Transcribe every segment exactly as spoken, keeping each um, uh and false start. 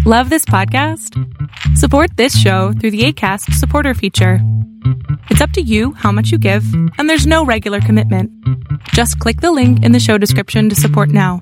Love this podcast? Support this show through the Acast supporter feature. It's up to you how much you give, and there's no regular commitment. Just click the link in the show description to support now.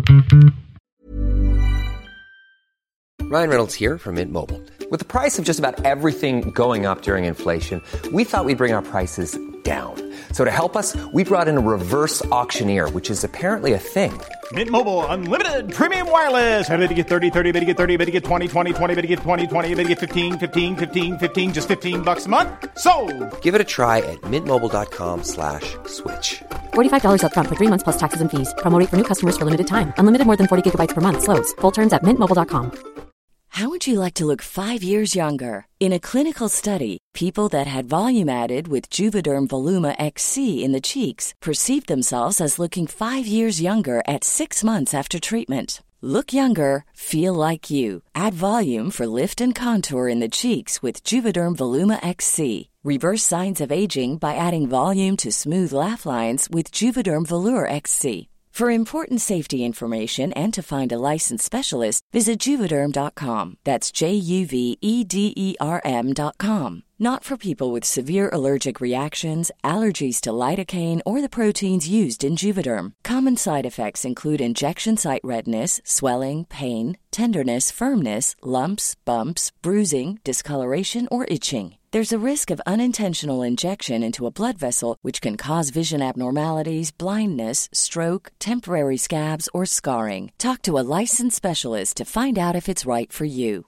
Ryan Reynolds here from Mint Mobile. With the price of just about everything going up during inflation, we thought we'd bring our prices down. So to help us, we brought in a reverse auctioneer, which is apparently a thing. Mint Mobile Unlimited Premium Wireless. How to get thirty, thirty, how to get thirty, how to get twenty, twenty, twenty, how to get twenty, twenty, how to get fifteen, fifteen, fifteen, fifteen, just fifteen bucks a month? Sold! Give it a try at mintmobile.com slash switch. forty-five dollars up front for three months plus taxes and fees. Promo rate for new customers for limited time. Unlimited more than forty gigabytes per month. Slows full terms at mint mobile dot com. How would you like to look five years younger? In a clinical study, people that had volume added with Juvederm Voluma X C in the cheeks perceived themselves as looking five years younger at six months after treatment. Look younger, feel like you. Add volume for lift and contour in the cheeks with Juvederm Voluma X C. Reverse signs of aging by adding volume to smooth laugh lines with Juvederm Volure X C. For important safety information and to find a licensed specialist, visit Juvederm dot com. That's J U V E D E R M dot com. Not for people with severe allergic reactions, allergies to lidocaine, or the proteins used in Juvederm. Common side effects include injection site redness, swelling, pain, tenderness, firmness, lumps, bumps, bruising, discoloration, or itching. There's a risk of unintentional injection into a blood vessel, which can cause vision abnormalities, blindness, stroke, temporary scabs, or scarring. Talk to a licensed specialist to find out if it's right for you.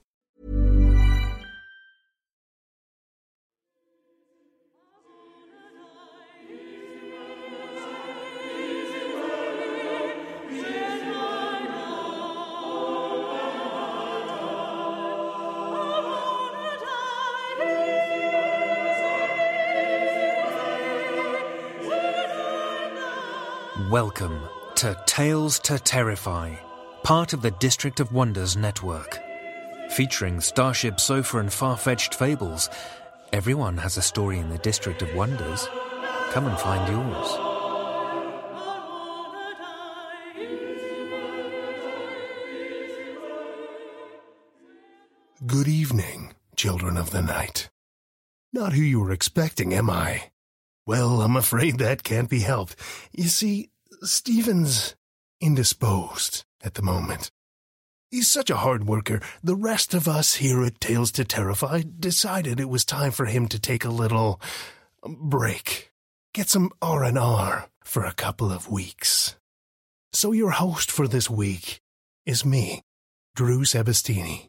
Welcome to Tales to Terrify, part of the District of Wonders network. Featuring Starship Sofa and far-fetched fables, everyone has a story in the District of Wonders. Come and find yours. Good evening, children of the night. Not who you were expecting, am I? Well, I'm afraid that can't be helped. You see, Stephen's indisposed at the moment. He's such a hard worker, the rest of us here at Tales to Terrify decided it was time for him to take a little break. Get some R and R for a couple of weeks. So your host for this week is me, Drew Sebastini.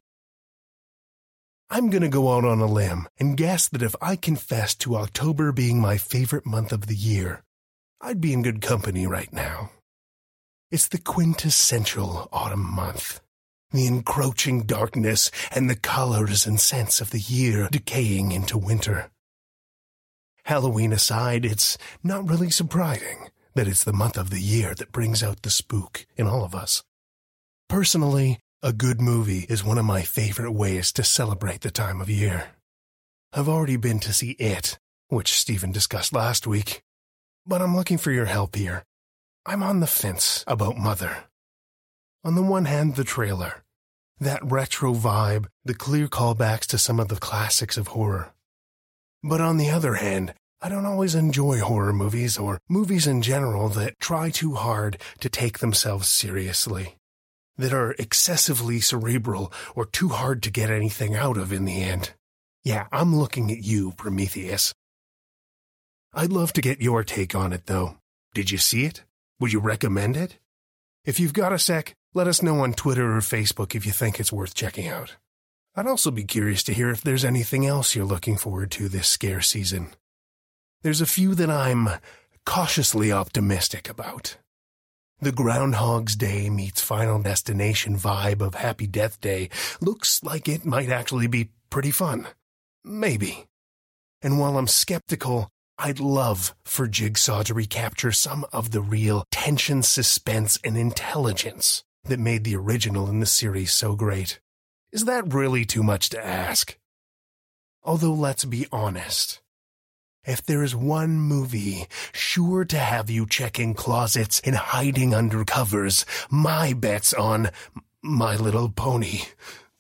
I'm going to go out on a limb and guess that if I confessed to October being my favorite month of the year, I'd be in good company right now. It's the quintessential autumn month. The encroaching darkness and the colors and scents of the year decaying into winter. Halloween aside, it's not really surprising that it's the month of the year that brings out the spook in all of us. Personally, a good movie is one of my favorite ways to celebrate the time of year. I've already been to see It, which Stephen discussed last week, but I'm looking for your help here. I'm on the fence about Mother. On the one hand, the trailer. That retro vibe, the clear callbacks to some of the classics of horror. But on the other hand, I don't always enjoy horror movies or movies in general that try too hard to take themselves seriously. That are excessively cerebral or too hard to get anything out of in the end. Yeah, I'm looking at you, Prometheus. I'd love to get your take on it, though. Did you see it? Would you recommend it? If you've got a sec, let us know on Twitter or Facebook if you think it's worth checking out. I'd also be curious to hear if there's anything else you're looking forward to this scare season. There's a few that I'm cautiously optimistic about. The Groundhog's Day meets Final Destination vibe of Happy Death Day looks like it might actually be pretty fun. Maybe. And while I'm skeptical, I'd love for Jigsaw to recapture some of the real tension, suspense, and intelligence that made the original in the series so great. Is that really too much to ask? Although let's be honest. If there is one movie sure to have you checking closets and hiding under covers, my bet's on My Little Pony.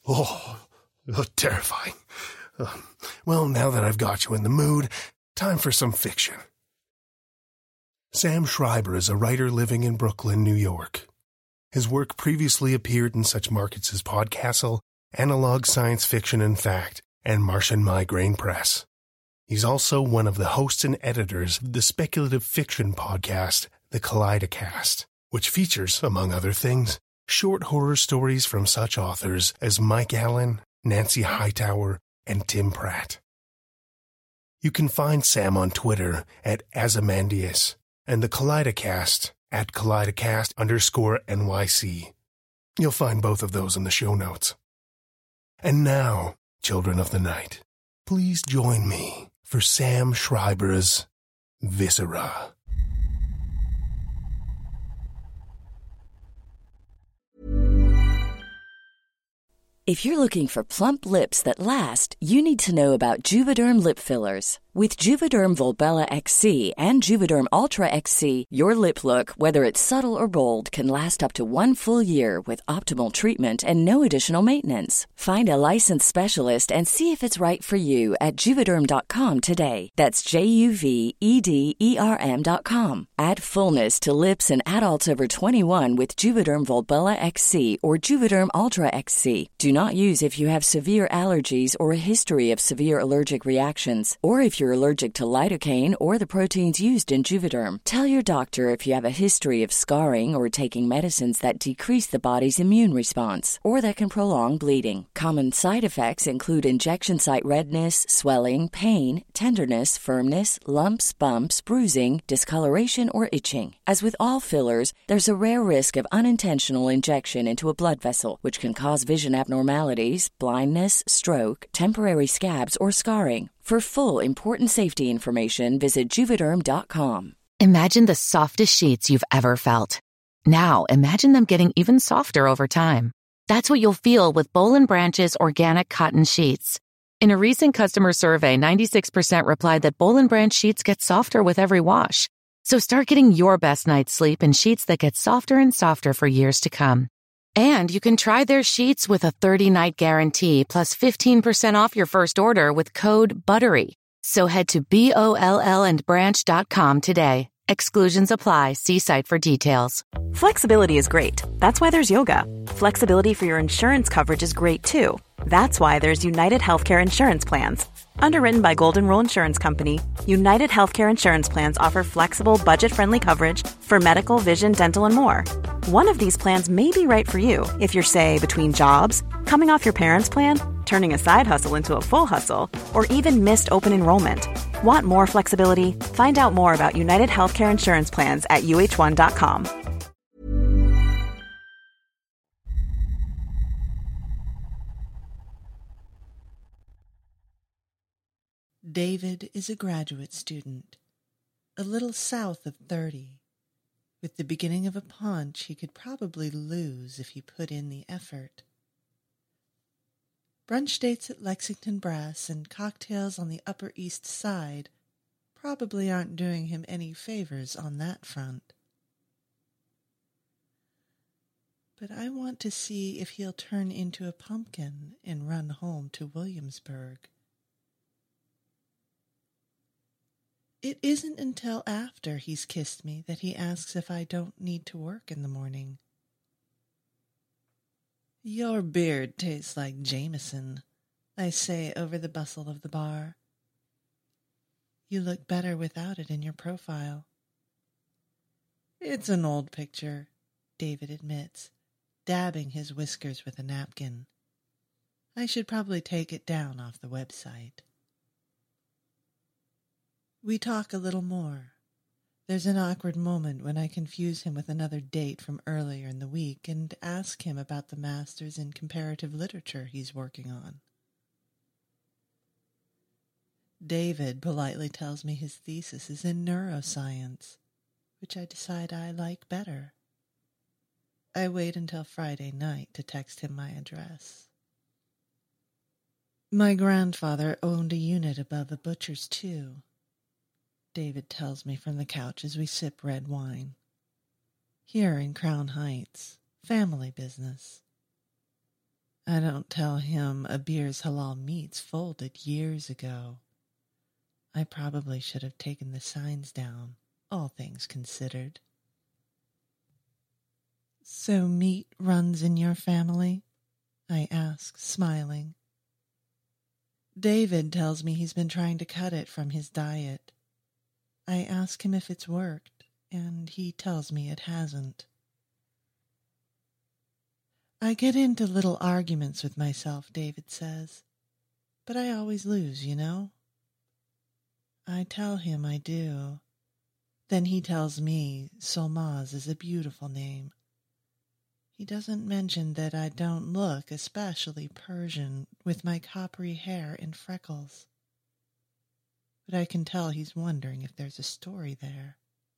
Oh, oh terrifying. Uh, well, now that I've got you in the mood, time for some fiction. Sam Schreiber is a writer living in Brooklyn, New York. His work previously appeared in such markets as Podcastle, Analog Science Fiction and Fact, and Martian Migraine Press. He's also one of the hosts and editors of the speculative fiction podcast, The Kaleidocast, which features, among other things, short horror stories from such authors as Mike Allen, Nancy Hightower, and Tim Pratt. You can find Sam on Twitter at Azamandius and The Kaleidocast at Kaleidocast underscore N Y C. You'll find both of those in the show notes. And now, children of the night, please join me for Sam Schreiber's Viscera. If you're looking for plump lips that last, you need to know about Juvederm lip fillers. With Juvederm Volbella X C and Juvederm Ultra X C, your lip look, whether it's subtle or bold, can last up to one full year with optimal treatment and no additional maintenance. Find a licensed specialist and see if it's right for you at Juvederm dot com today. That's J U V E D E R M dot com. Add fullness to lips in adults over twenty-one with Juvederm Volbella X C or Juvederm Ultra X C. Do not use if you have severe allergies or a history of severe allergic reactions, or if you're allergic to lidocaine or the proteins used in Juvederm. Tell your doctor if you have a history of scarring or taking medicines that decrease the body's immune response or that can prolong bleeding. Common side effects include injection site redness, swelling, pain, tenderness, firmness, lumps, bumps, bruising, discoloration, or itching. As with all fillers, there's a rare risk of unintentional injection into a blood vessel, which can cause vision abnormalities, blindness, stroke, temporary scabs, or scarring. For full, important safety information, visit Juvederm dot com. Imagine the softest sheets you've ever felt. Now, imagine them getting even softer over time. That's what you'll feel with Boll and Branch's organic cotton sheets. In a recent customer survey, ninety-six percent replied that Boll and Branch sheets get softer with every wash. So start getting your best night's sleep in sheets that get softer and softer for years to come. And you can try their sheets with a thirty-night guarantee plus fifteen percent off your first order with code BUTTERY. So head to B O L L and branch dot com today. Exclusions apply. See site for details. Flexibility is great. That's why there's yoga. Flexibility for your insurance coverage is great too. That's why there's United Healthcare Insurance Plans. Underwritten by Golden Rule Insurance Company, United Healthcare Insurance Plans offer flexible, budget-friendly coverage for medical, vision, dental, and more. One of these plans may be right for you if you're, say, between jobs, coming off your parents' plan, turning a side hustle into a full hustle, or even missed open enrollment. Want more flexibility? Find out more about United Healthcare Insurance Plans at U H one dot com. David is a graduate student, a little south of thirty. With the beginning of a paunch he could probably lose if he put in the effort. Brunch dates at Lexington Brass and cocktails on the Upper East Side probably aren't doing him any favors on that front. But I want to see if he'll turn into a pumpkin and run home to Williamsburg. It isn't until after he's kissed me that he asks if I don't need to work in the morning. Your beard tastes like Jameson, I say over the bustle of the bar. You look better without it in your profile. It's an old picture, David admits, dabbing his whiskers with a napkin. I should probably take it down off the website. We talk a little more. There's an awkward moment when I confuse him with another date from earlier in the week and ask him about the master's in comparative literature he's working on. David politely tells me his thesis is in neuroscience, which I decide I like better. I wait until Friday night to text him my address. My grandfather owned a unit above a butcher's too, David tells me from the couch as we sip red wine. Here in Crown Heights, family business. I don't tell him Abir's halal meat's folded years ago. I probably should have taken the signs down, all things considered. So meat runs in your family? I ask, smiling. David tells me he's been trying to cut it from his diet. I ask him if it's worked, and he tells me it hasn't. I get into little arguments with myself, David says, but I always lose, you know? I tell him I do. Then he tells me Solmaz is a beautiful name. He doesn't mention that I don't look especially Persian with my coppery hair and freckles. But I can tell he's wondering if there's a story there.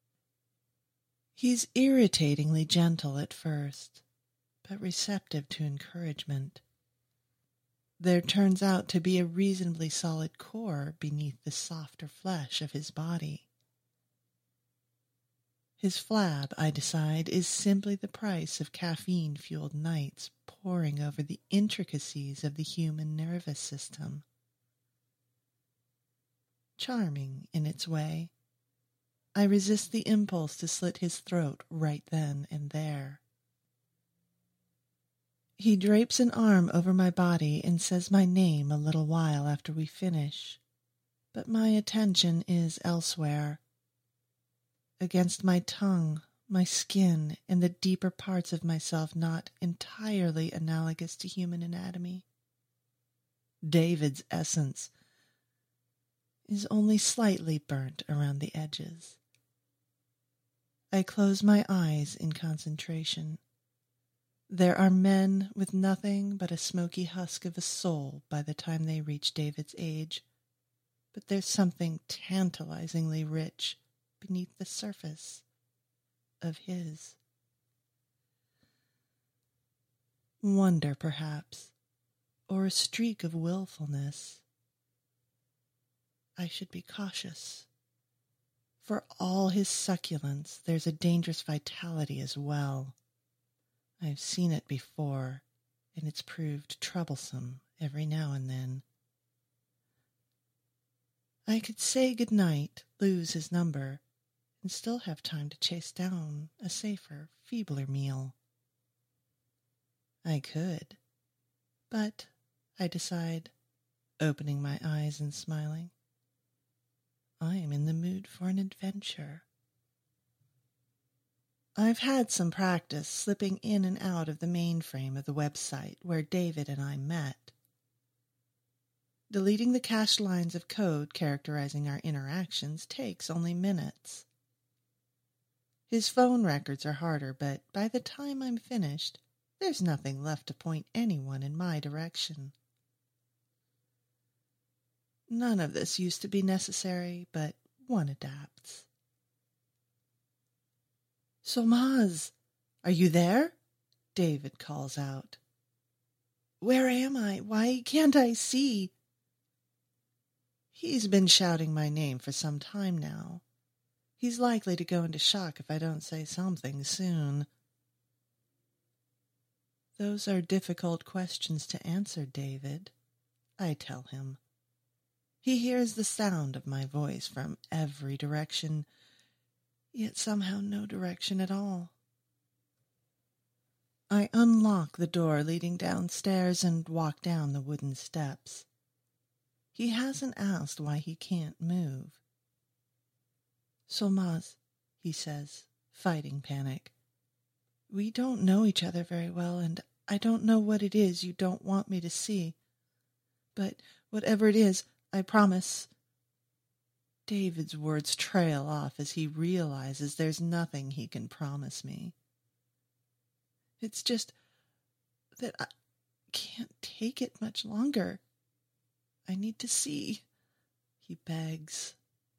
He's irritatingly gentle at first, but receptive to encouragement. There turns out to be a reasonably solid core beneath the softer flesh of his body. His flab, I decide, is simply the price of caffeine-fueled nights poring over the intricacies of the human nervous system. Charming in its way, I resist the impulse to slit his throat right then and there. He drapes an arm over my body and says my name a little while after we finish, but my attention is elsewhere. Against my tongue, my skin, and the deeper parts of myself not entirely analogous to human anatomy. David's essence is only slightly burnt around the edges. I close my eyes in concentration. There are men with nothing but a smoky husk of a soul by the time they reach David's age, but there's something tantalizingly rich beneath the surface of his. Wonder, perhaps, or a streak of willfulness. I should be cautious. For all his succulence, there's a dangerous vitality as well. I've seen it before, and it's proved troublesome every now and then. I could say good night, lose his number, and still have time to chase down a safer, feebler meal. I could, but, I decide, opening my eyes and smiling, I am in the mood for an adventure. I've had some practice slipping in and out of the mainframe of the website where David and I met. Deleting the cached lines of code characterizing our interactions takes only minutes. His phone records are harder, but by the time I'm finished, there's nothing left to point anyone in my direction. None of this used to be necessary, but one adapts. Solmaz, are you there? David calls out. Where am I? Why can't I see? He's been shouting my name for some time now. He's likely to go into shock if I don't say something soon. Those are difficult questions to answer, David, I tell him. He hears the sound of my voice from every direction, yet somehow no direction at all. I unlock the door leading downstairs and walk down the wooden steps. He hasn't asked why he can't move. Solmaz, he says, fighting panic. We don't know each other very well, and I don't know what it is you don't want me to see. But whatever it is, I promise. David's words trail off as he realizes there's nothing he can promise me. It's just that I can't take it much longer. I need to see, he begs.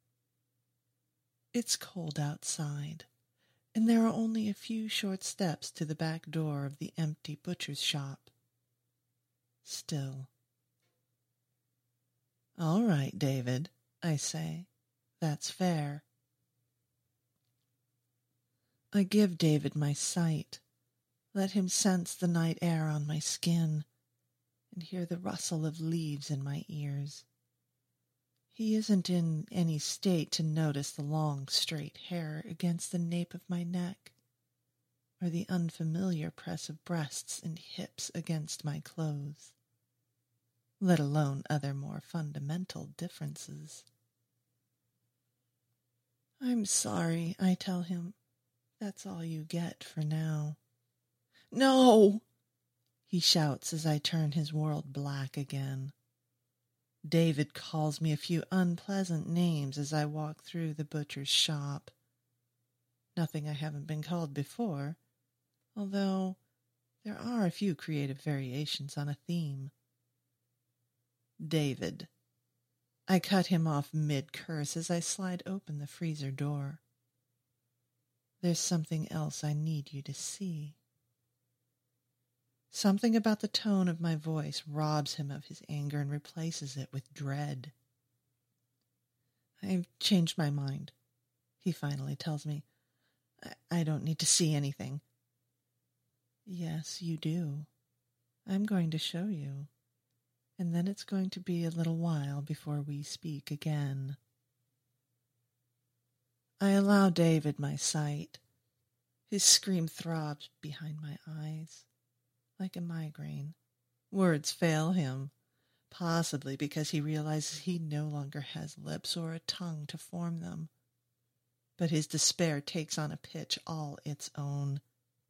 It's cold outside, and there are only a few short steps to the back door of the empty butcher's shop. Still. All right, David, I say. That's fair. I give David my sight. Let him sense the night air on my skin, and hear the rustle of leaves in my ears. He isn't in any state to notice the long, straight hair against the nape of my neck, or the unfamiliar press of breasts and hips against my clothes, let alone other more fundamental differences. I'm sorry, I tell him. That's all you get for now. No! He shouts as I turn his world black again. David calls me a few unpleasant names as I walk through the butcher's shop. Nothing I haven't been called before, although there are a few creative variations on a theme. David. I cut him off mid-curse as I slide open the freezer door. There's something else I need you to see. Something about the tone of my voice robs him of his anger and replaces it with dread. I've changed my mind, he finally tells me. I, I don't need to see anything. Yes, you do. I'm going to show you. And then it's going to be a little while before we speak again. I allow David my sight. His scream throbs behind my eyes, like a migraine. Words fail him, possibly because he realizes he no longer has lips or a tongue to form them. But his despair takes on a pitch all its own.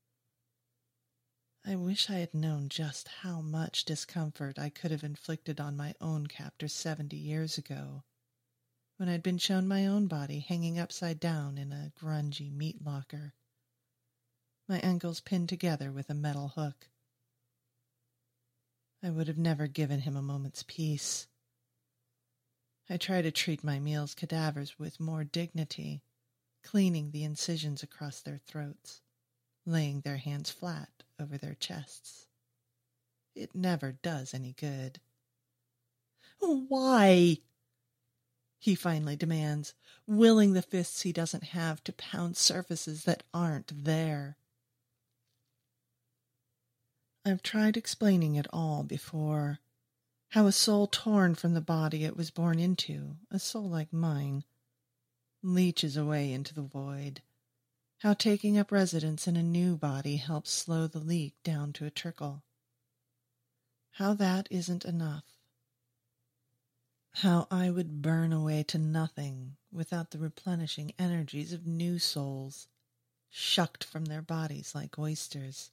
I wish I had known just how much discomfort I could have inflicted on my own captor seventy years ago, when I'd been shown my own body hanging upside down in a grungy meat locker, my ankles pinned together with a metal hook. I would have never given him a moment's peace. I try to treat my meal's cadavers with more dignity, cleaning the incisions across their throats, laying their hands flat over their chests. It never does any good. Why? He finally demands, willing the fists he doesn't have to pound surfaces that aren't there. I've tried explaining it all before. How a soul torn from the body it was born into, a soul like mine, leaches away into the void. How taking up residence in a new body helps slow the leak down to a trickle. How that isn't enough. How I would burn away to nothing without the replenishing energies of new souls, shucked from their bodies like oysters.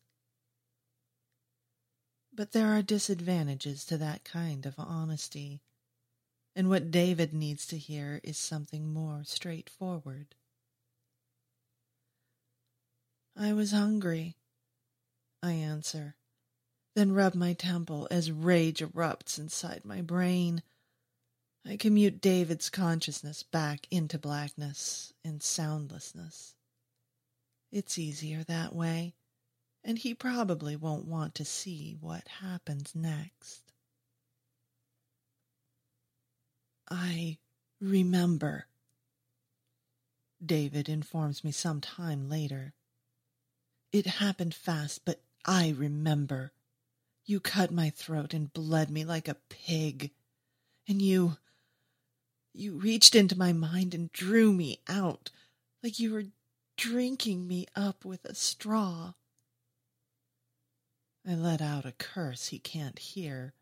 But there are disadvantages to that kind of honesty, and what David needs to hear is something more straightforward. I was hungry, I answer, then rub my temple as rage erupts inside my brain. I commute David's consciousness back into blackness and soundlessness. It's easier that way, and he probably won't want to see what happens next. I remember, David informs me some time later. It happened fast, but I remember. You cut my throat and bled me like a pig, and you... You reached into my mind and drew me out, like you were drinking me up with a straw. I let out a curse he can't hear.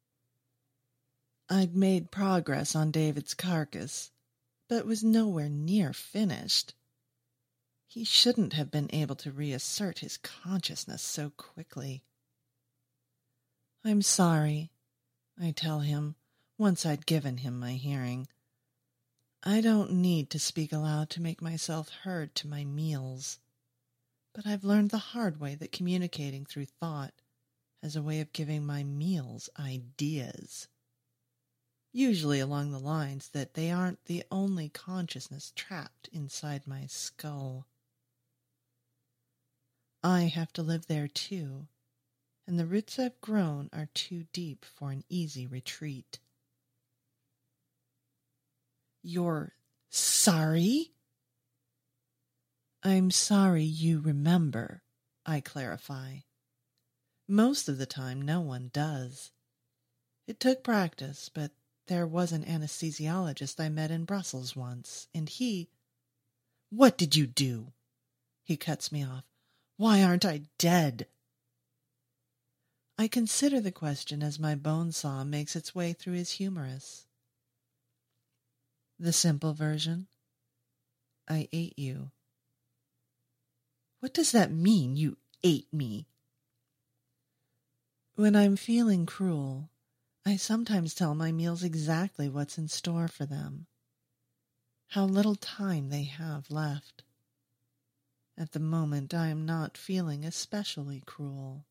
I'd made progress on David's carcass, but was nowhere near finished. He shouldn't have been able to reassert his consciousness so quickly. I'm sorry, I tell him, once I'd given him my hearing. I don't need to speak aloud to make myself heard to my meals, but I've learned the hard way that communicating through thought has a way of giving my meals ideas, usually along the lines that they aren't the only consciousness trapped inside my skull. I have to live there too, and the roots I've grown are too deep for an easy retreat. You're sorry? I'm sorry you remember, I clarify. Most of the time no one does. It took practice, but there was an anesthesiologist I met in Brussels once, and he... What did you do? He cuts me off. Why aren't I dead? I consider the question as my bone saw makes its way through his humerus. The simple version: I ate you. What does that mean, you ate me? When I'm feeling cruel, I sometimes tell my meals exactly what's in store for them, how little time they have left. At the moment, I am not feeling especially cruel.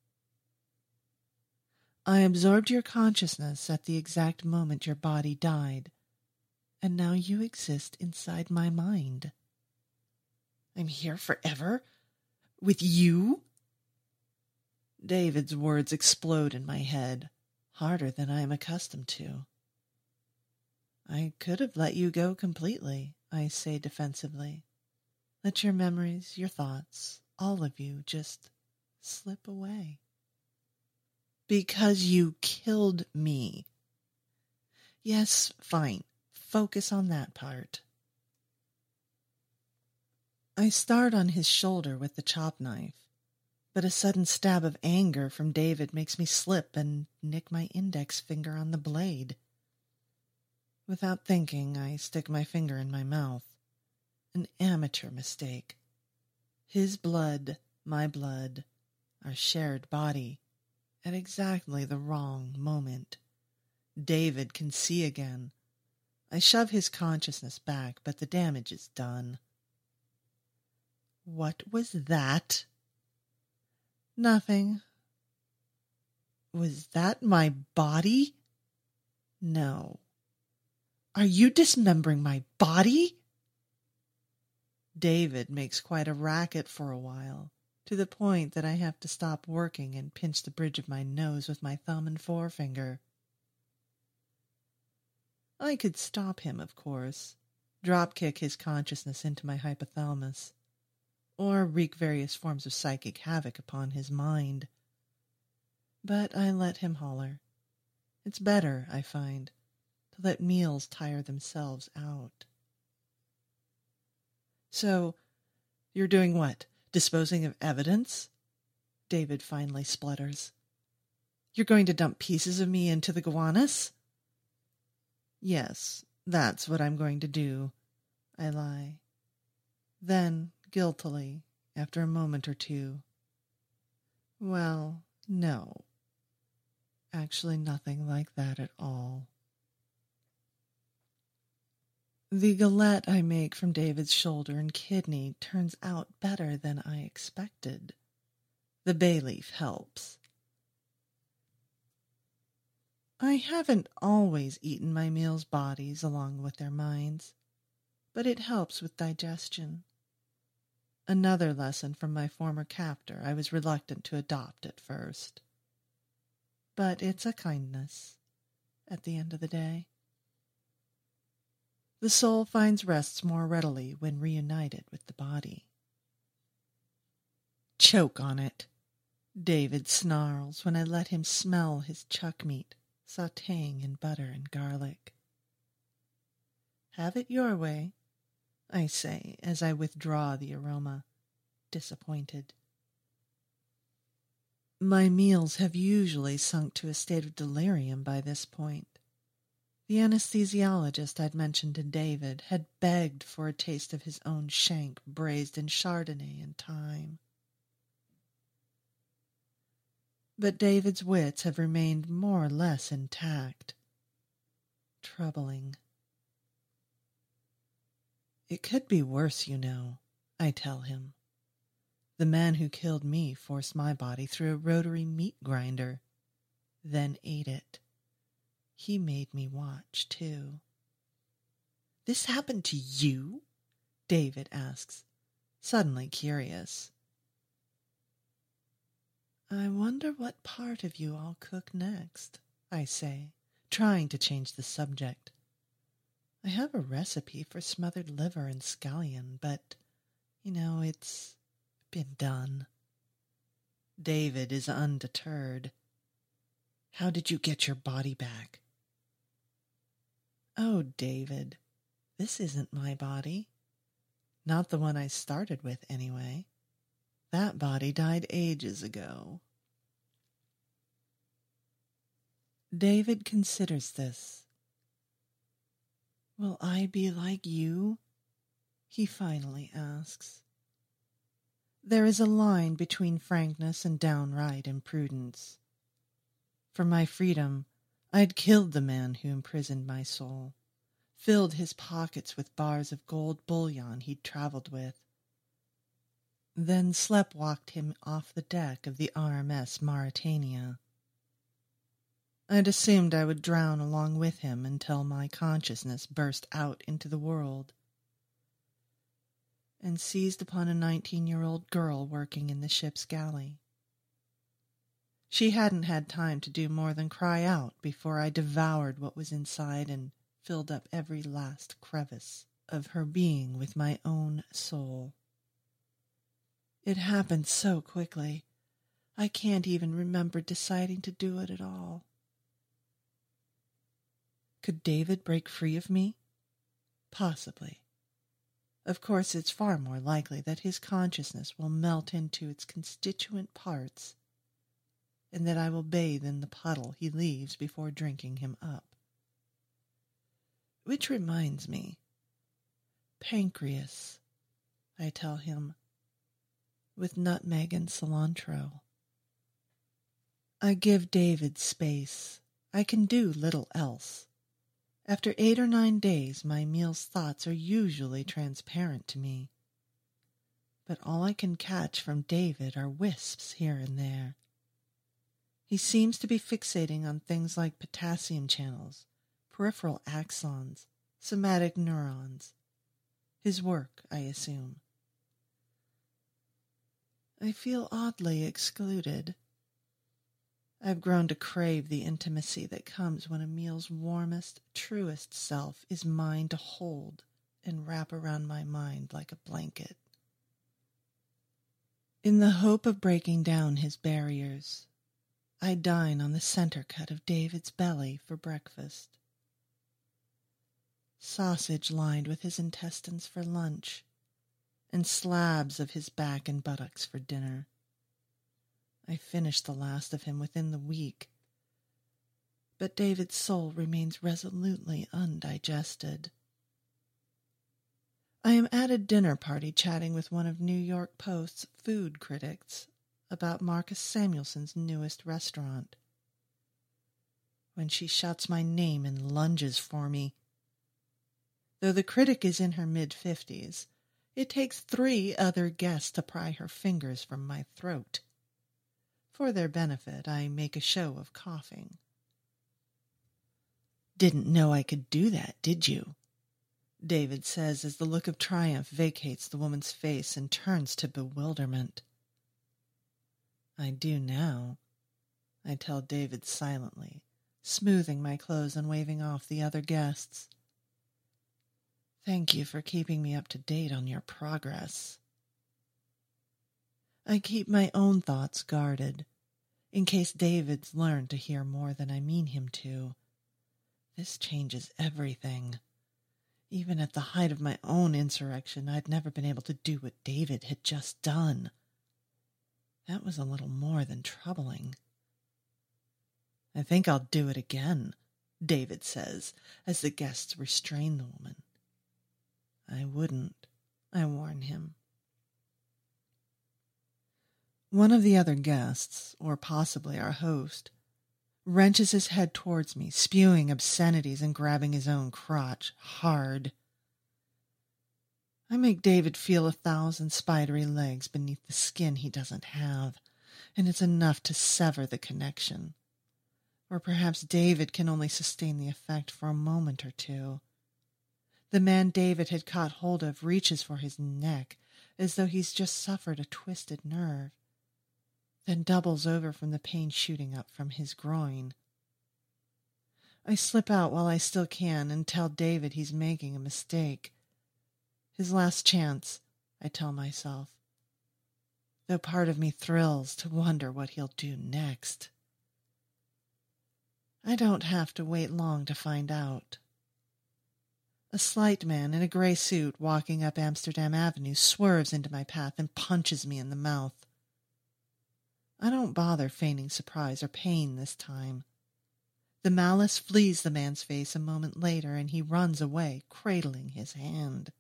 I absorbed your consciousness at the exact moment your body died, and now you exist inside my mind. I'm here forever? With you? David's words explode in my head, harder than I am accustomed to. I could have let you go completely, I say defensively. Let your memories, your thoughts, all of you, just slip away. Because you killed me. Yes, fine. Focus on that part. I start on his shoulder with the chop knife, but a sudden stab of anger from David makes me slip and nick my index finger on the blade. Without thinking, I stick my finger in my mouth. An amateur mistake. His blood, my blood, our shared body, at exactly the wrong moment. David can see again. I shove his consciousness back, but the damage is done. What was that? Nothing. Was that my body? No. Are you dismembering my body? David makes quite a racket for a while, to the point that I have to stop working and pinch the bridge of my nose with my thumb and forefinger. I could stop him, of course, drop-kick his consciousness into my hypothalamus, or wreak various forms of psychic havoc upon his mind. But I let him holler. It's better, I find, to let meals tire themselves out. So, you're doing what? Disposing of evidence? David finally splutters. You're going to dump pieces of me into the Gowanus? Yes, that's what I'm going to do, I lie. Then, guiltily, after a moment or two, well, no. Actually, nothing like that at all. The galette I make from David's shoulder and kidney turns out better than I expected. The bay leaf helps. I haven't always eaten my meals' bodies along with their minds, but it helps with digestion. Another lesson from my former captor I was reluctant to adopt at first. But it's a kindness at the end of the day. The soul finds rest more readily when reunited with the body. Choke on it, David snarls when I let him smell his chuck meat sautéing in butter and garlic. Have it your way, I say as I withdraw the aroma, disappointed. My meals have usually sunk to a state of delirium by this point. The anesthesiologist I'd mentioned to David had begged for a taste of his own shank braised in Chardonnay and thyme. But David's wits have remained more or less intact. Troubling. It could be worse, you know, I tell him. The man who killed me forced my body through a rotary meat grinder, then ate it. He made me watch, too. This happened to you? David asks, suddenly curious. I wonder what part of you I'll cook next, I say, trying to change the subject. I have a recipe for smothered liver and scallion, but, you know, it's been done. David is undeterred. How did you get your body back? Oh, David, this isn't my body. Not the one I started with, anyway. That body died ages ago. David considers this. Will I be like you? He finally asks. There is a line between frankness and downright imprudence. For my freedom, I'd killed the man who imprisoned my soul, filled his pockets with bars of gold bullion he'd traveled with, then sleptwalked him off the deck of the R M S Mauretania. I'd assumed I would drown along with him until my consciousness burst out into the world, and seized upon a nineteen-year-old girl working in the ship's galley. She hadn't had time to do more than cry out before I devoured what was inside and filled up every last crevice of her being with my own soul. It happened so quickly, I can't even remember deciding to do it at all. Could David break free of me? Possibly. Of course, it's far more likely that his consciousness will melt into its constituent parts, and that I will bathe in the puddle he leaves before drinking him up. Which reminds me, pancreas, I tell him, with nutmeg and cilantro. I give David space. I can do little else. After eight or nine days, my meal's thoughts are usually transparent to me. But all I can catch from David are wisps here and there. He seems to be fixating on things like potassium channels, peripheral axons, somatic neurons. His work, I assume. I feel oddly excluded. I've grown to crave the intimacy that comes when a meal's warmest, truest self is mine to hold and wrap around my mind like a blanket. In the hope of breaking down his barriers, I dine on the center cut of David's belly for breakfast. Sausage lined with his intestines for lunch, and slabs of his back and buttocks for dinner. I finished the last of him within the week, but David's soul remains resolutely undigested. I am at a dinner party chatting with one of New York Post's food critics about Marcus Samuelson's newest restaurant, when she shouts my name and lunges for me. Though the critic is in her mid-fifties, it takes three other guests to pry her fingers from my throat. For their benefit, I make a show of coughing. Didn't know I could do that, did you? David says as the look of triumph vacates the woman's face and turns to bewilderment. I do now, I tell David silently, smoothing my clothes and waving off the other guests. Thank you for keeping me up to date on your progress. I keep my own thoughts guarded, in case David's learned to hear more than I mean him to. This changes everything. Even at the height of my own insurrection, I'd never been able to do what David had just done. That was a little more than troubling. I think I'll do it again, David says, as the guests restrain the woman. I wouldn't, I warn him. One of the other guests, or possibly our host, wrenches his head towards me, spewing obscenities and grabbing his own crotch hard. I make David feel a thousand spidery legs beneath the skin he doesn't have, and it's enough to sever the connection. Or perhaps David can only sustain the effect for a moment or two. The man David had caught hold of reaches for his neck as though he's just suffered a twisted nerve, then doubles over from the pain shooting up from his groin. I slip out while I still can and tell David he's making a mistake. His last chance, I tell myself, though part of me thrills to wonder what he'll do next. I don't have to wait long to find out. A slight man in a gray suit walking up Amsterdam Avenue swerves into my path and punches me in the mouth. I don't bother feigning surprise or pain this time. The malice flees the man's face a moment later, and he runs away, cradling his hand.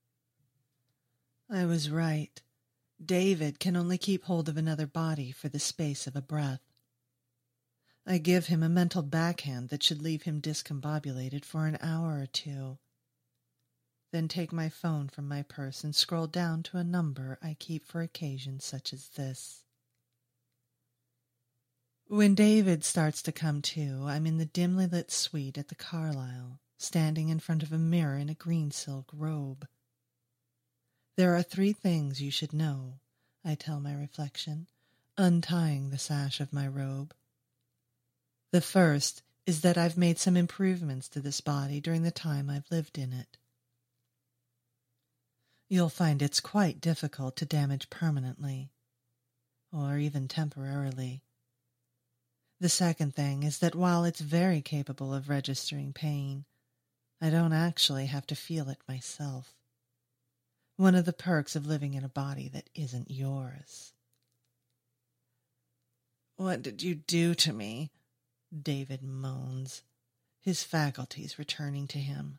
I was right. David can only keep hold of another body for the space of a breath. I give him a mental backhand that should leave him discombobulated for an hour or two. Then take my phone from my purse and scroll down to a number I keep for occasions such as this. When David starts to come to, I'm in the dimly lit suite at the Carlyle, standing in front of a mirror in a green silk robe. There are three things you should know, I tell my reflection, untying the sash of my robe. The first is that I've made some improvements to this body during the time I've lived in it. You'll find it's quite difficult to damage permanently, or even temporarily. The second thing is that while it's very capable of registering pain, I don't actually have to feel it myself. One of the perks of living in a body that isn't yours. "What did you do to me?" David moans, his faculties returning to him.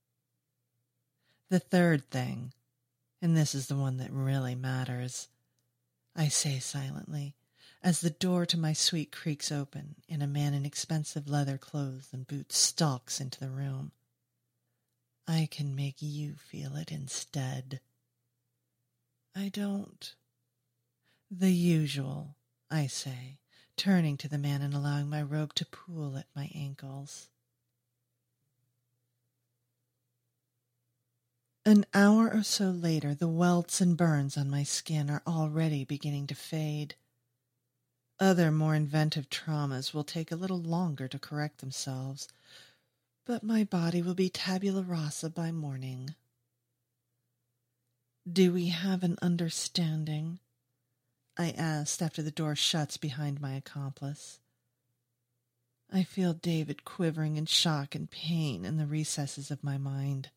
The third thing, and this is the one that really matters, I say silently, as the door to my suite creaks open and a man in expensive leather clothes and boots stalks into the room. I can make you feel it instead. I don't. The usual, I say, turning to the man and allowing my robe to pool at my ankles. An hour or so later, the welts and burns on my skin are already beginning to fade. Other more inventive traumas will take a little longer to correct themselves, but my body will be tabula rasa by morning. "Do we have an understanding?" I asked after the door shuts behind my accomplice. I feel David quivering in shock and pain in the recesses of my mind.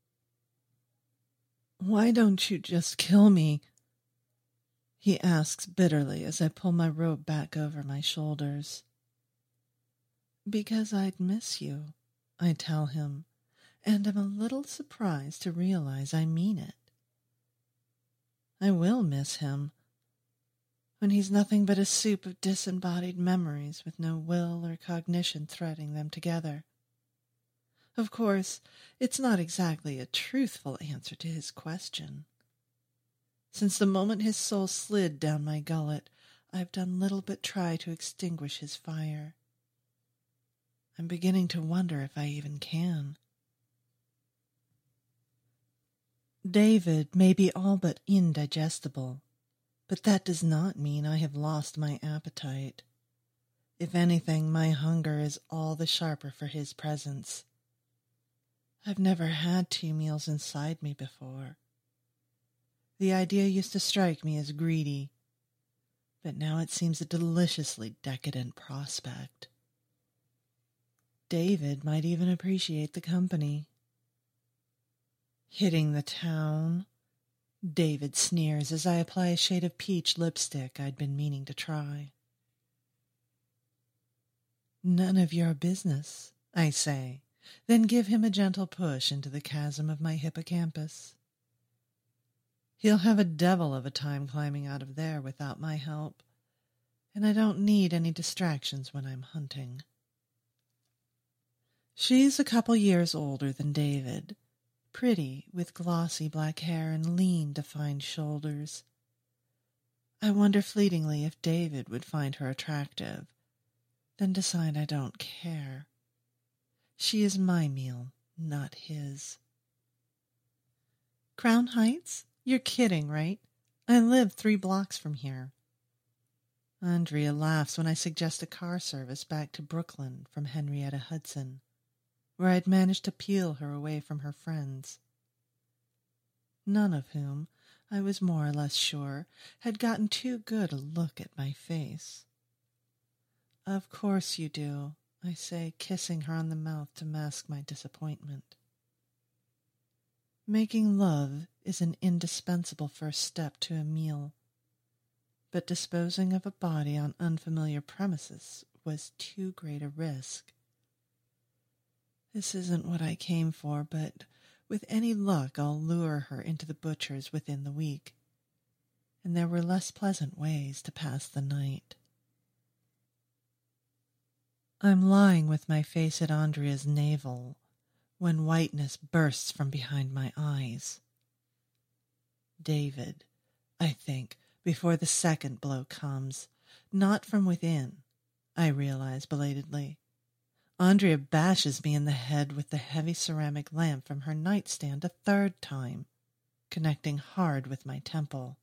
"Why don't you just kill me?" he asks bitterly as I pull my robe back over my shoulders. "Because I'd miss you," I tell him, and am a little surprised to realize I mean it. I will miss him, when he's nothing but a soup of disembodied memories with no will or cognition threading them together. Of course, it's not exactly a truthful answer to his question. Since the moment his soul slid down my gullet, I've done little but try to extinguish his fire. I'm beginning to wonder if I even can. David may be all but indigestible, but that does not mean I have lost my appetite. If anything, my hunger is all the sharper for his presence. I've never had two meals inside me before. The idea used to strike me as greedy, but now it seems a deliciously decadent prospect. David might even appreciate the company. "Hitting the town?" David sneers as I apply a shade of peach lipstick I'd been meaning to try. "None of your business," I say, then give him a gentle push into the chasm of my hippocampus. He'll have a devil of a time climbing out of there without my help, and I don't need any distractions when I'm hunting. She's a couple years older than David, pretty, with glossy black hair and lean, defined shoulders. I wonder fleetingly if David would find her attractive, then decide I don't care. She is my meal, not his. "Crown Heights? You're kidding, right? I live three blocks from here." Andrea laughs when I suggest a car service back to Brooklyn from Henrietta Hudson, where I'd managed to peel her away from her friends, none of whom, I was more or less sure, had gotten too good a look at my face. "Of course you do," I say, kissing her on the mouth to mask my disappointment. Making love is an indispensable first step to a meal, but disposing of a body on unfamiliar premises was too great a risk. This isn't what I came for, but with any luck I'll lure her into the butcher's within the week, and there were less pleasant ways to pass the night. I'm lying with my face at Andrea's navel when whiteness bursts from behind my eyes. David, I think, before the second blow comes, not from within, I realize belatedly. Andrea bashes me in the head with the heavy ceramic lamp from her nightstand a third time, connecting hard with my temple.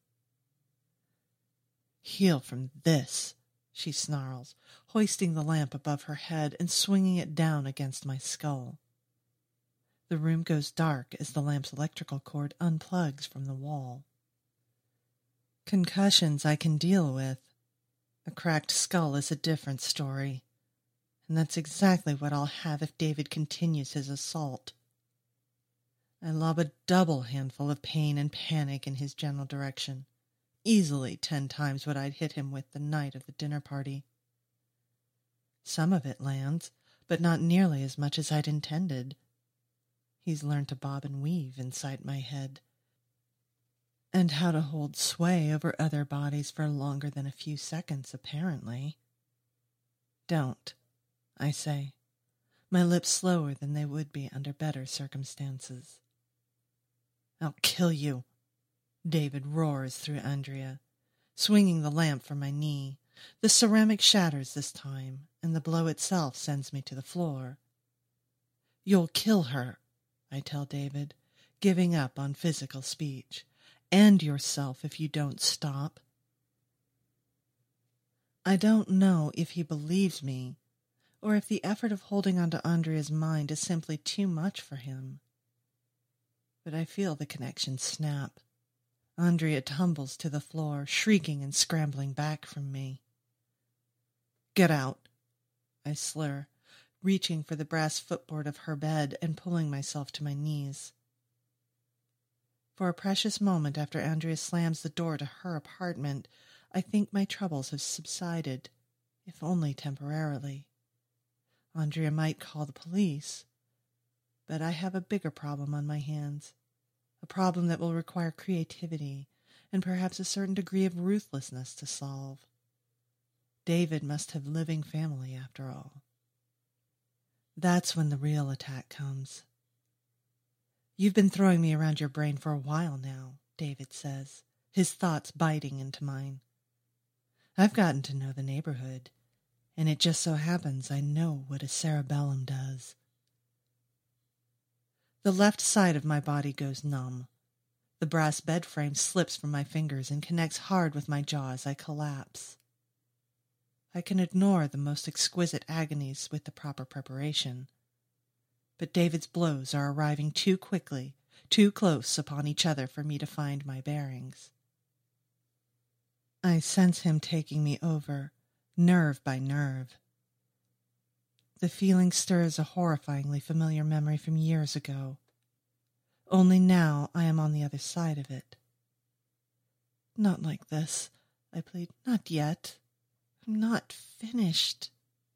Heal from this, she snarls, hoisting the lamp above her head and swinging it down against my skull. The room goes dark as the lamp's electrical cord unplugs from the wall. Concussions I can deal with. A cracked skull is a different story. And that's exactly what I'll have if David continues his assault. I lob a double handful of pain and panic in his general direction, easily ten times what I'd hit him with the night of the dinner party. Some of it lands, but not nearly as much as I'd intended. He's learned to bob and weave inside my head, and how to hold sway over other bodies for longer than a few seconds, apparently. Don't, I say, my lips slower than they would be under better circumstances. I'll kill you, David roars through Andrea, swinging the lamp from my knee. The ceramic shatters this time, and the blow itself sends me to the floor. You'll kill her, I tell David, giving up on physical speech, and yourself if you don't stop. I don't know if he believes me, or if the effort of holding on to Andrea's mind is simply too much for him. But I feel the connection snap. Andrea tumbles to the floor, shrieking and scrambling back from me. Get out, I slur, reaching for the brass footboard of her bed and pulling myself to my knees. For a precious moment after Andrea slams the door to her apartment, I think my troubles have subsided, if only temporarily. Andrea might call the police, but I have a bigger problem on my hands, a problem that will require creativity and perhaps a certain degree of ruthlessness to solve. David must have living family, after all. That's when the real attack comes. You've been throwing me around your brain for a while now, David says, his thoughts biting into mine. I've gotten to know the neighborhood, and it just so happens I know what a cerebellum does. The left side of my body goes numb. The brass bed frame slips from my fingers and connects hard with my jaw as I collapse. I can ignore the most exquisite agonies with the proper preparation, but David's blows are arriving too quickly, too close upon each other for me to find my bearings. I sense him taking me over, nerve by nerve. The feeling stirs a horrifyingly familiar memory from years ago. Only now I am on the other side of it. Not like this, I plead. Not yet. I'm not finished.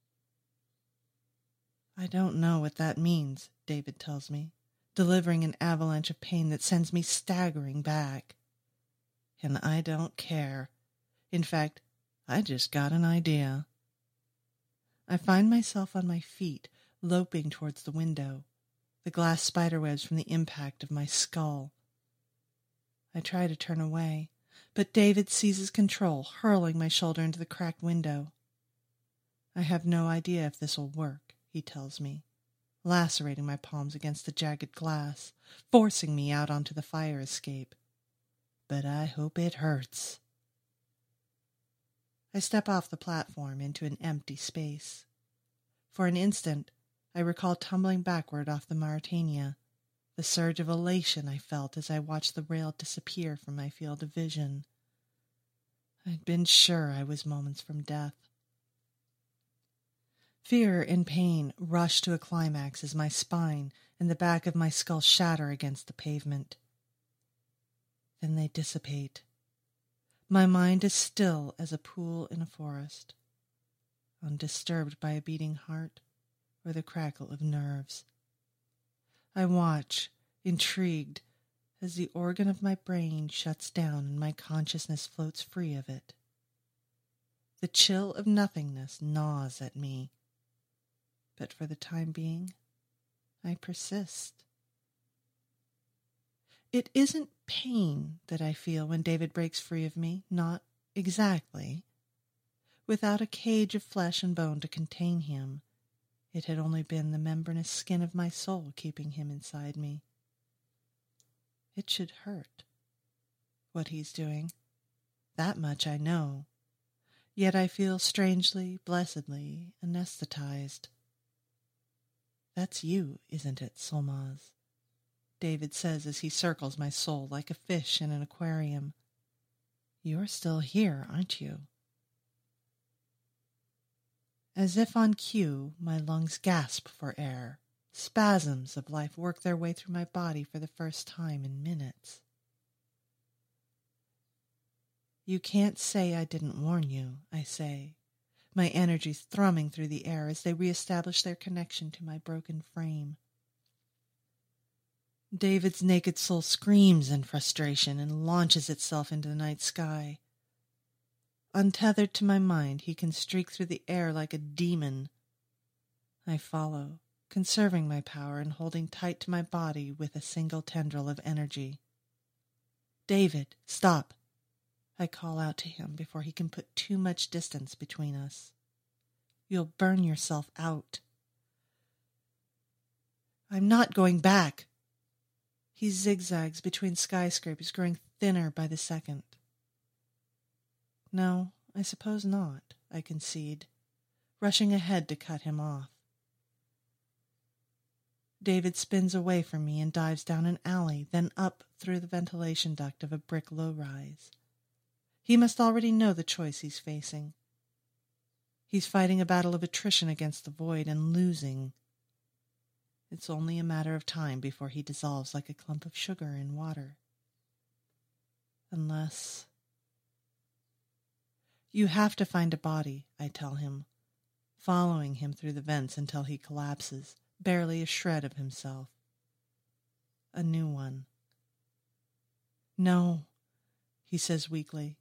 I don't know what that means, David tells me, delivering an avalanche of pain that sends me staggering back. And I don't care. In fact, I just got an idea. I find myself on my feet, loping towards the window, the glass spiderwebs from the impact of my skull. I try to turn away, but David seizes control, hurling my shoulder into the cracked window. I have no idea if this will work, he tells me, lacerating my palms against the jagged glass, forcing me out onto the fire escape. But I hope it hurts. I step off the platform into an empty space. For an instant, I recall tumbling backward off the Mauretania, the surge of elation I felt as I watched the rail disappear from my field of vision. I'd been sure I was moments from death. Fear and pain rush to a climax as my spine and the back of my skull shatter against the pavement. Then they dissipate. My mind is still as a pool in a forest, undisturbed by a beating heart or the crackle of nerves. I watch, intrigued, as the organ of my brain shuts down and my consciousness floats free of it. The chill of nothingness gnaws at me, but for the time being, I persist. It isn't pain that I feel when David breaks free of me, not exactly. Without a cage of flesh and bone to contain him, it had only been the membranous skin of my soul keeping him inside me. It should hurt, what he's doing. That much I know. Yet I feel strangely, blessedly anesthetized. That's you, isn't it, Solmaz? David says as he circles my soul like a fish in an aquarium. You're still here, aren't you? As if on cue, my lungs gasp for air. Spasms of life work their way through my body for the first time in minutes. You can't say I didn't warn you, I say, my energies thrumming through the air as they reestablish their connection to my broken frame. David's naked soul screams in frustration and launches itself into the night sky. Untethered to my mind, he can streak through the air like a demon. I follow, conserving my power and holding tight to my body with a single tendril of energy. David, stop! I call out to him before he can put too much distance between us. You'll burn yourself out. I'm not going back. He zigzags between skyscrapers, growing thinner by the second. No, I suppose not, I concede, rushing ahead to cut him off. David spins away from me and dives down an alley, then up through the ventilation duct of a brick low-rise. He must already know the choice he's facing. He's fighting a battle of attrition against the void and losing. It's only a matter of time before he dissolves like a clump of sugar in water. Unless... You have to find a body, I tell him, following him through the vents until he collapses, barely a shred of himself. A new one. No, he says weakly.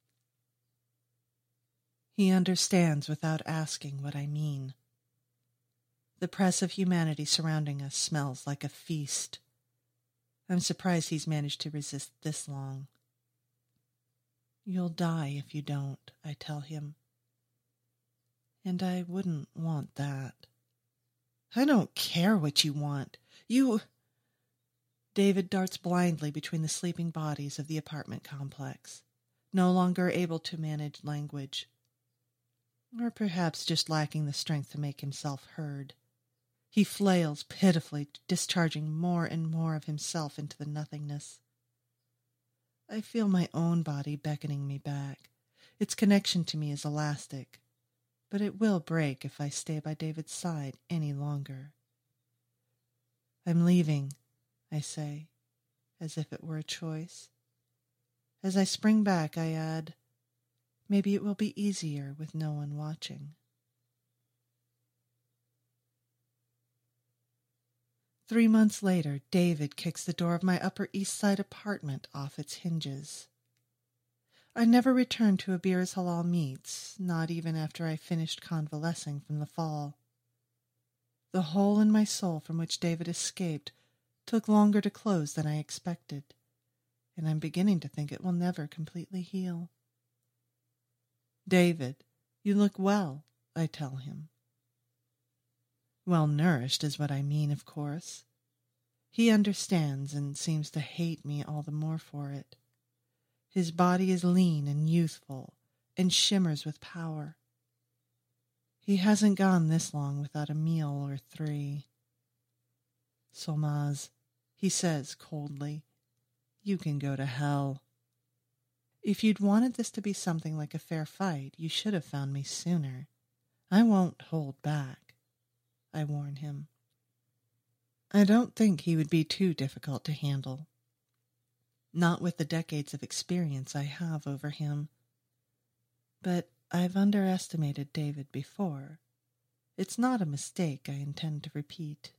He understands without asking what I mean. The press of humanity surrounding us smells like a feast. I'm surprised he's managed to resist this long. You'll die if you don't, I tell him. And I wouldn't want that. I don't care what you want. You... David darts blindly between the sleeping bodies of the apartment complex, no longer able to manage language. Or perhaps just lacking the strength to make himself heard. He flails pitifully, discharging more and more of himself into the nothingness. I feel my own body beckoning me back. Its connection to me is elastic, but it will break if I stay by David's side any longer. I'm leaving, I say, as if it were a choice. As I spring back, I add, maybe it will be easier with no one watching. Three months later, David kicks the door of my Upper East Side apartment off its hinges. I never returned to Abir's Halal Meats, not even after I finished convalescing from the fall. The hole in my soul from which David escaped took longer to close than I expected, and I'm beginning to think it will never completely heal. David, you look well, I tell him. Well-nourished is what I mean, of course. He understands and seems to hate me all the more for it. His body is lean and youthful and shimmers with power. He hasn't gone this long without a meal or three. Solmaz, he says coldly, you can go to hell. If you'd wanted this to be something like a fair fight, you should have found me sooner. I won't hold back, I warn him. I don't think he would be too difficult to handle. Not with the decades of experience I have over him. But I've underestimated David before. It's not a mistake I intend to repeat.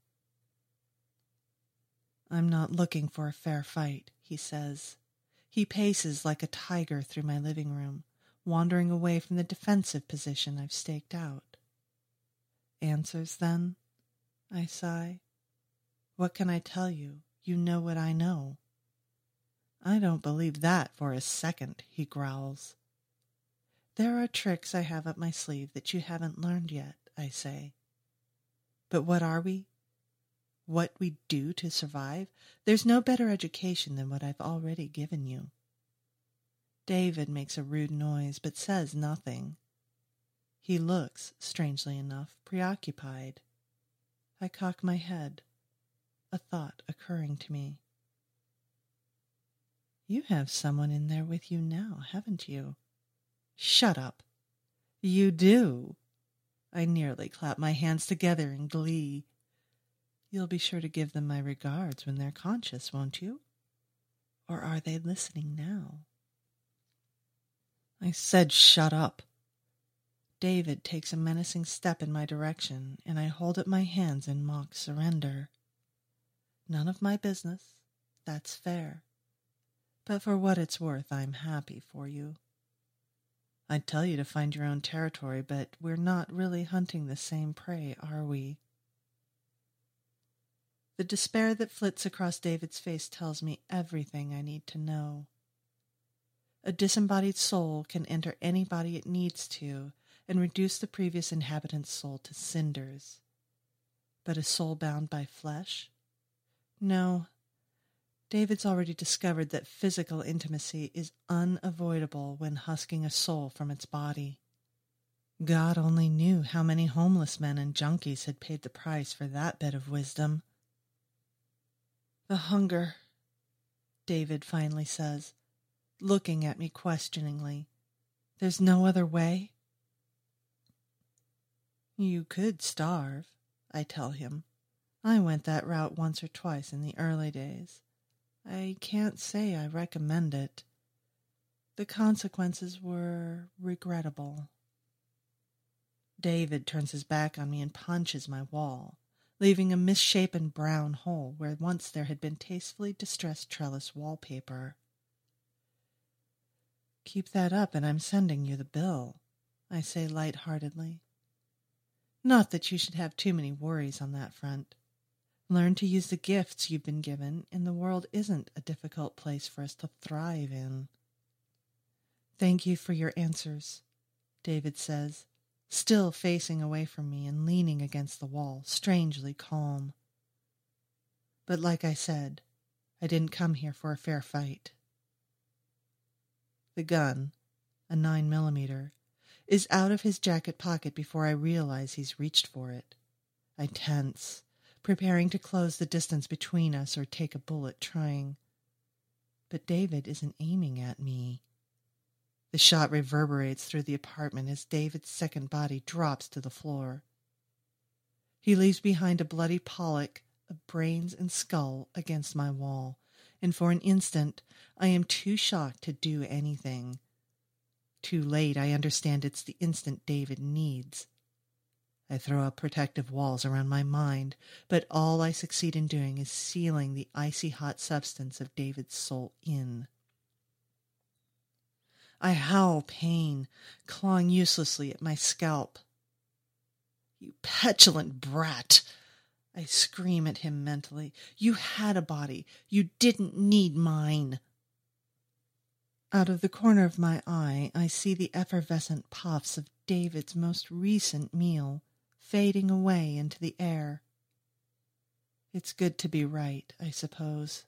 I'm not looking for a fair fight, he says. He paces like a tiger through my living room, wandering away from the defensive position I've staked out. Answers, then? I sigh. What can I tell you? You know what I know. I don't believe that for a second, he growls. There are tricks I have up my sleeve that you haven't learned yet, I say. But what are we? What we do to survive? There's no better education than what I've already given you. David makes a rude noise, but says nothing. He looks, strangely enough, preoccupied. I cock my head, a thought occurring to me. You have someone in there with you now, haven't you? Shut up. You do. I nearly clap my hands together in glee. You'll be sure to give them my regards when they're conscious, won't you? Or are they listening now? I said shut up. David takes a menacing step in my direction, and I hold up my hands in mock surrender. None of my business. That's fair. But for what it's worth, I'm happy for you. I'd tell you to find your own territory, but we're not really hunting the same prey, are we? The despair that flits across David's face tells me everything I need to know. A disembodied soul can enter any body it needs to and reduce the previous inhabitant's soul to cinders. But a soul bound by flesh? No. David's already discovered that physical intimacy is unavoidable when husking a soul from its body. God only knew how many homeless men and junkies had paid the price for that bit of wisdom. The hunger, David finally says, looking at me questioningly. There's no other way? You could starve, I tell him. I went that route once or twice in the early days. I can't say I recommend it. The consequences were regrettable. David turns his back on me and punches my wall, leaving a misshapen brown hole where once there had been tastefully distressed trellis wallpaper. Keep that up and I'm sending you the bill, I say light-heartedly. Not that you should have too many worries on that front. Learn to use the gifts you've been given, and the world isn't a difficult place for us to thrive in. Thank you for your answers, David says, still facing away from me and leaning against the wall, strangely calm. But like I said, I didn't come here for a fair fight. The gun, a nine millimeter, is out of his jacket pocket before I realize he's reached for it. I tense, preparing to close the distance between us or take a bullet trying. But David isn't aiming at me. The shot reverberates through the apartment as David's second body drops to the floor. He leaves behind a bloody pollock of brains and skull against my wall, and for an instant I am too shocked to do anything. Too late, I understand it's the instant David needs. I throw up protective walls around my mind, but all I succeed in doing is sealing the icy hot substance of David's soul in. I howl pain, clawing uselessly at my scalp. You petulant brat! I scream at him mentally. You had a body. You didn't need mine. Out of the corner of my eye, I see the effervescent puffs of David's most recent meal fading away into the air. It's good to be right, I suppose.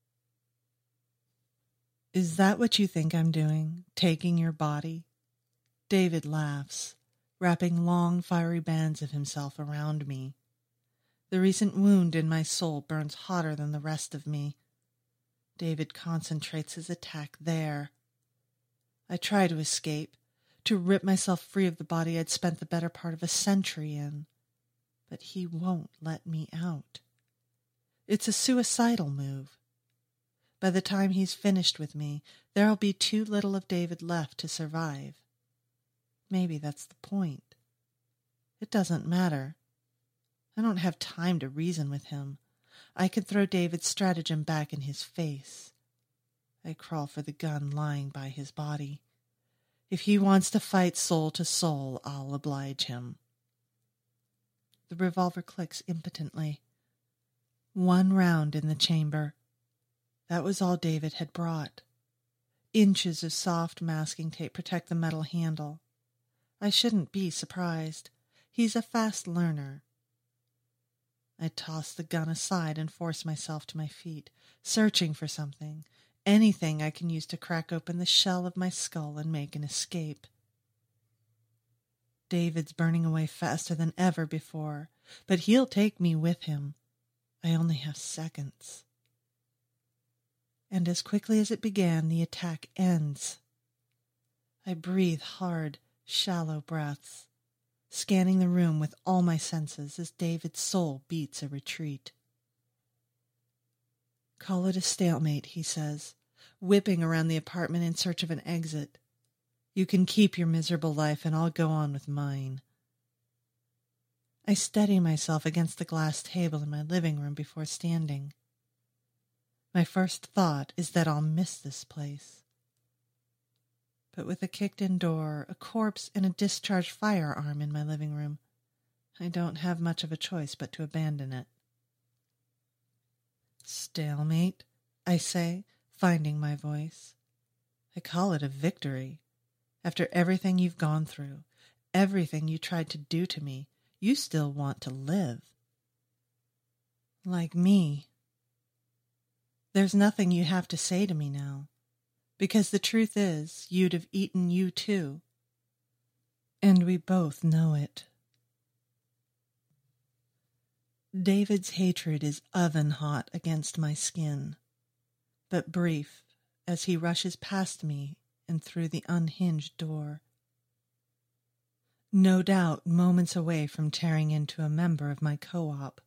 Is that what you think I'm doing, taking your body? David laughs, wrapping long, fiery bands of himself around me. The recent wound in my soul burns hotter than the rest of me. David concentrates his attack there. I try to escape, to rip myself free of the body I'd spent the better part of a century in. But he won't let me out. It's a suicidal move. By the time he's finished with me, there'll be too little of David left to survive. Maybe that's the point. It doesn't matter. I don't have time to reason with him. I could throw David's stratagem back in his face. I crawl for the gun lying by his body. If he wants to fight soul to soul, I'll oblige him. The revolver clicks impotently. One round in the chamber. That was all David had brought. Inches of soft masking tape protect the metal handle. I shouldn't be surprised. He's a fast learner. I toss the gun aside and force myself to my feet, searching for something, anything I can use to crack open the shell of my skull and make an escape. David's burning away faster than ever before, but he'll take me with him. I only have seconds. And as quickly as it began, the attack ends. I breathe hard, shallow breaths, scanning the room with all my senses as David's soul beats a retreat. Call it a stalemate, he says, whipping around the apartment in search of an exit. You can keep your miserable life and I'll go on with mine. I steady myself against the glass table in my living room before standing. My first thought is that I'll miss this place. But with a kicked-in door, a corpse, and a discharged firearm in my living room, I don't have much of a choice but to abandon it. Stalemate, I say, finding my voice. I call it a victory. After everything you've gone through, everything you tried to do to me, you still want to live. Like me. There's nothing you have to say to me now, because the truth is, you'd have eaten you too. And we both know it. David's hatred is oven hot against my skin, but brief as he rushes past me and through the unhinged door. No doubt moments away from tearing into a member of my co-op.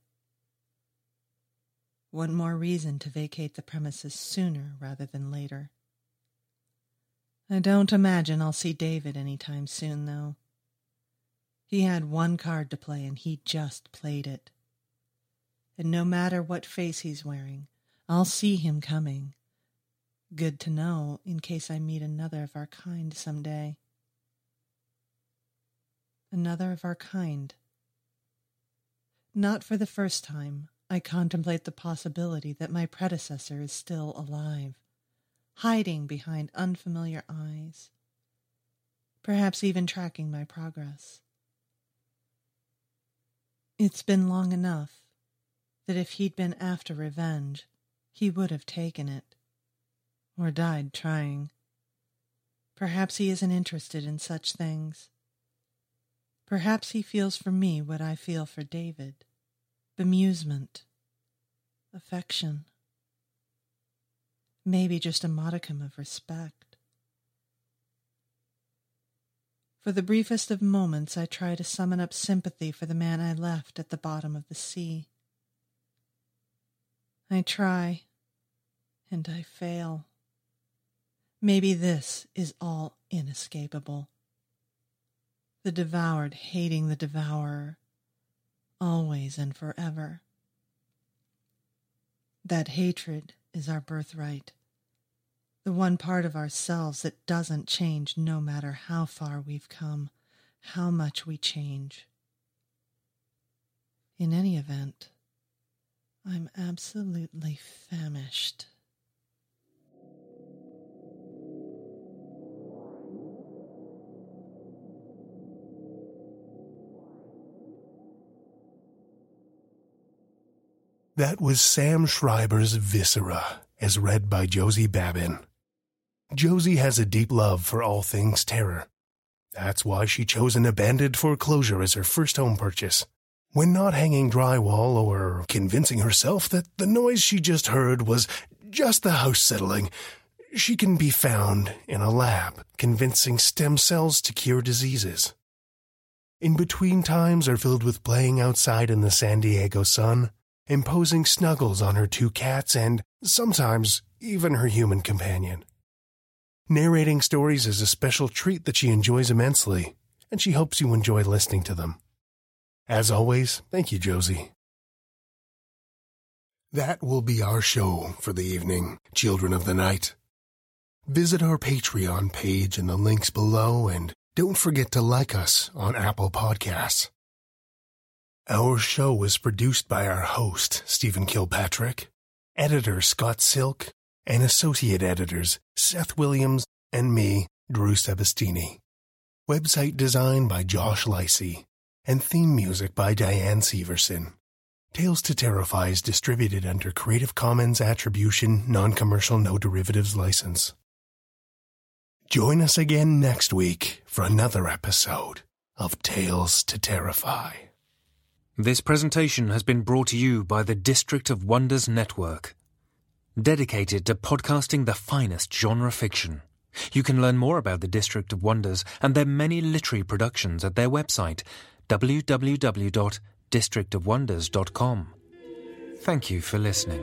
One more reason to vacate the premises sooner rather than later. I don't imagine I'll see David any time soon, though. He had one card to play and he just played it. And no matter what face he's wearing, I'll see him coming. Good to know in case I meet another of our kind someday. Another of our kind. Not for the first time, I contemplate the possibility that my predecessor is still alive, hiding behind unfamiliar eyes, perhaps even tracking my progress. It's been long enough that if he'd been after revenge, he would have taken it, or died trying. Perhaps he isn't interested in such things. Perhaps he feels for me what I feel for David. Bemusement. Affection. Maybe just a modicum of respect. For the briefest of moments, I try to summon up sympathy for the man I left at the bottom of the sea. I try, and I fail. Maybe this is all inescapable. The devoured hating the devourer, always and forever. That hatred is our birthright, the one part of ourselves that doesn't change no matter how far we've come, how much we change. In any event, I'm absolutely famished. That was Sam Schreiber's Viscera, as read by Josie Babin. Josie has a deep love for all things terror. That's why she chose an abandoned foreclosure as her first home purchase. When not hanging drywall or convincing herself that the noise she just heard was just the house settling, she can be found in a lab convincing stem cells to cure diseases. In between times are filled with playing outside in the San Diego sun, imposing snuggles on her two cats and, sometimes, even her human companion. Narrating stories is a special treat that she enjoys immensely, and she hopes you enjoy listening to them. As always, thank you, Josie. That will be our show for the evening, Children of the Night. Visit our Patreon page in the links below, and don't forget to like us on Apple Podcasts. Our show is produced by our host, Stephen Kilpatrick, editor Scott Silk, and associate editors Seth Williams and me, Drew Sebastini. Website design by Josh Lacey, and theme music by Diane Severson. Tales to Terrify is distributed under Creative Commons Attribution, Non-Commercial, No Derivatives License. Join us again next week for another episode of Tales to Terrify. This presentation has been brought to you by the District of Wonders Network, dedicated to podcasting the finest genre fiction. You can learn more about the District of Wonders and their many literary productions at their website, w w w dot district of wonders dot com. Thank you for listening.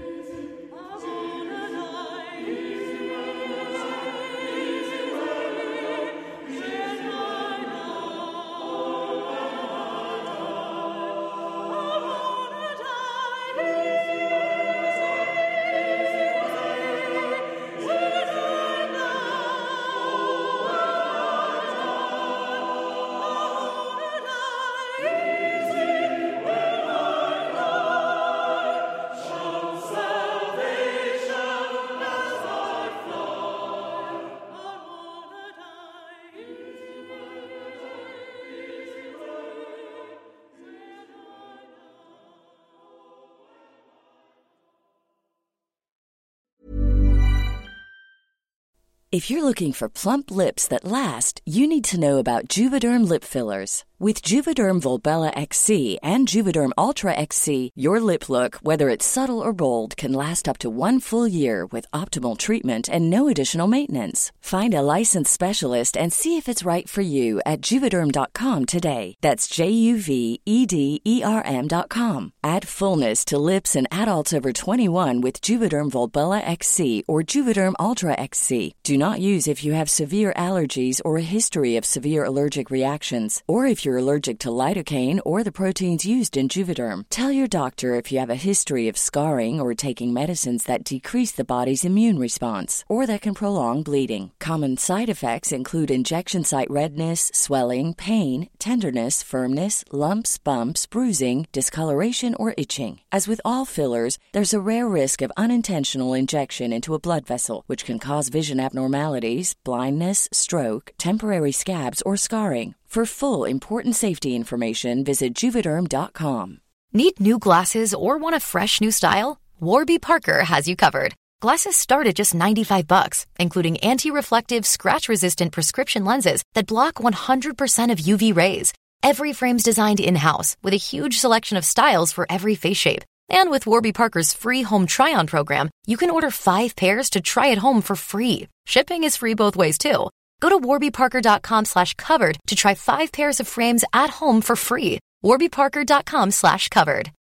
If you're looking for plump lips that last, you need to know about Juvederm lip fillers. With Juvederm Volbella X C and Juvederm Ultra X C, your lip look, whether it's subtle or bold, can last up to one full year with optimal treatment and no additional maintenance. Find a licensed specialist and see if it's right for you at Juvederm dot com today. That's J U V E D E R M dot com. Add fullness to lips in adults over twenty-one with Juvederm Volbella X C or Juvederm Ultra X C. Do not use if you have severe allergies or a history of severe allergic reactions, or if you're allergic to lidocaine or the proteins used in Juvederm. Tell your doctor if you have a history of scarring or taking medicines that decrease the body's immune response or that can prolong bleeding. Common side effects include injection site redness, swelling, pain, tenderness, firmness, lumps, bumps, bruising, discoloration, or itching. As with all fillers, there's a rare risk of unintentional injection into a blood vessel, which can cause vision abnormalities, blindness, stroke, temporary scabs, or scarring. For full, important safety information, visit Juvederm dot com. Need new glasses or want a fresh new style? Warby Parker has you covered. Glasses start at just ninety-five bucks, including anti-reflective, scratch-resistant prescription lenses that block one hundred percent of U V rays. Every frame's designed in-house with a huge selection of styles for every face shape. And with Warby Parker's free home try-on program, you can order five pairs to try at home for free. Shipping is free both ways, too. Go to warby parker dot com slash covered to try five pairs of frames at home for free. warby parker dot com slash covered.